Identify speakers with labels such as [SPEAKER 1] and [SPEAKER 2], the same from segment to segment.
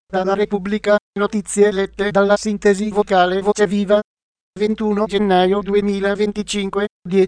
[SPEAKER 1] Dalla Repubblica, notizie lette dalla sintesi vocale Voce Viva. 21 gennaio 2025,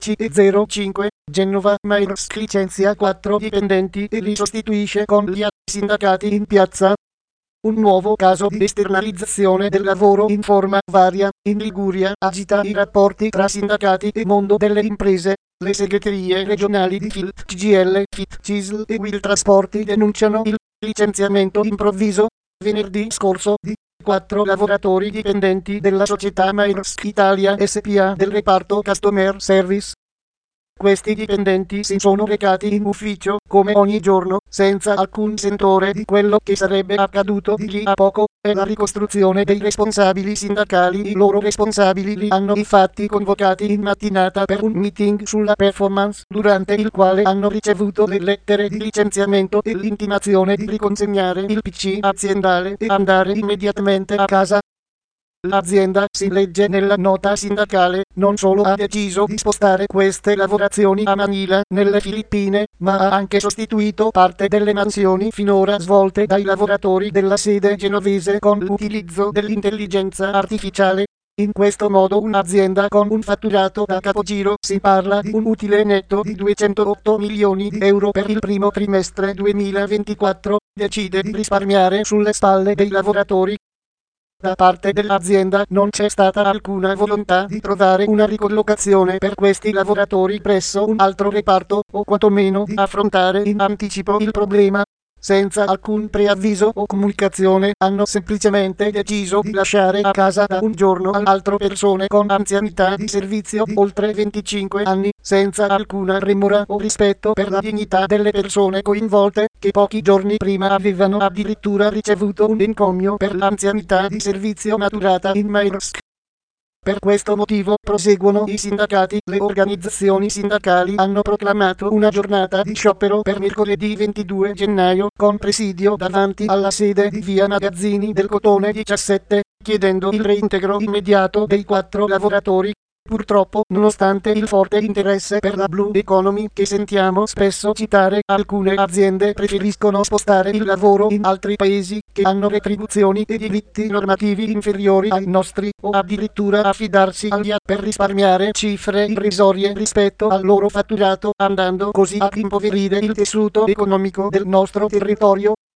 [SPEAKER 1] 10:05, Genova Maersk licenzia 4 dipendenti e li sostituisce con gli altri sindacati in piazza. Un nuovo caso di esternalizzazione del lavoro in forma varia in Liguria agita i rapporti tra sindacati e mondo delle imprese. Le segreterie regionali di FILT, CGIL, FIT, CISL e Will Trasporti denunciano il licenziamento improvviso venerdì scorso di 4 lavoratori dipendenti della società Maersk Italia SPA del reparto Customer Service. Questi dipendenti si sono recati in ufficio, come ogni giorno, senza alcun sentore di quello che sarebbe accaduto di lì a poco, e la ricostruzione dei responsabili sindacali. I loro responsabili li hanno infatti convocati in mattinata per un meeting sulla performance, durante il quale hanno ricevuto le lettere di licenziamento e l'intimazione di riconsegnare il PC aziendale e andare immediatamente a casa. L'azienda, si legge nella nota sindacale, non solo ha deciso di spostare queste lavorazioni a Manila, nelle Filippine, ma ha anche sostituito parte delle mansioni finora svolte dai lavoratori della sede genovese con l'utilizzo dell'intelligenza artificiale. In questo modo un'azienda con un fatturato da capogiro, si parla di un utile netto di 208 milioni di euro per il primo trimestre 2024, decide di risparmiare sulle spalle dei lavoratori. Da parte dell'azienda non c'è stata alcuna volontà di trovare una ricollocazione per questi lavoratori presso un altro reparto, o quantomeno di affrontare in anticipo il problema. Senza alcun preavviso o comunicazione hanno semplicemente deciso di lasciare a casa da un giorno all'altro persone con anzianità di servizio di oltre 25 anni, senza alcuna remora o rispetto per la dignità delle persone coinvolte, che pochi giorni prima avevano addirittura ricevuto un encomio per l'anzianità di servizio maturata in Maersk. Per questo motivo, proseguono i sindacati, le organizzazioni sindacali hanno proclamato una giornata di sciopero per mercoledì 22 gennaio, con presidio davanti alla sede di via Magazzini del Cotone 17, chiedendo il reintegro immediato dei 4 lavoratori. Purtroppo, nonostante il forte interesse per la Blue Economy che sentiamo spesso citare, alcune aziende preferiscono spostare il lavoro in altri paesi, che hanno retribuzioni e diritti normativi inferiori ai nostri, o addirittura affidarsi agli per risparmiare cifre irrisorie rispetto al loro fatturato, andando così a impoverire il tessuto economico del nostro territorio.